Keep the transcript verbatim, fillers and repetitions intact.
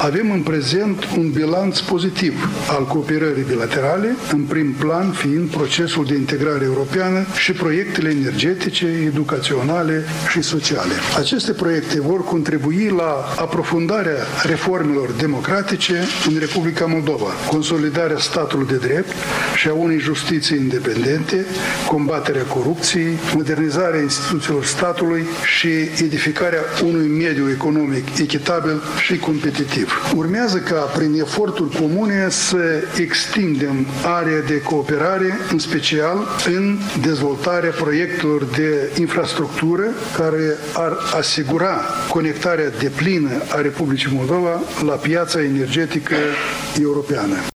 Avem în prezent un bilanț pozitiv al cooperării bilaterale, în prim plan fiind procesul de integrare europeană și proiectele energetice, educaționale și sociale. Aceste proiecte vor contribui la aprofundarea reformelor democratice în Republica Moldova, consolidarea statului de drept și a unei justiții independente, combaterea corupției, modernizarea instituțiilor statului și edificarea unui mediu economic echitabil și competitiv. Urmează ca prin eforturi comune să extindem area de cooperare, în special în dezvoltarea proiectelor de infrastructură care ar asigura conectarea deplină a Republicii Moldova la piața energetică europeană.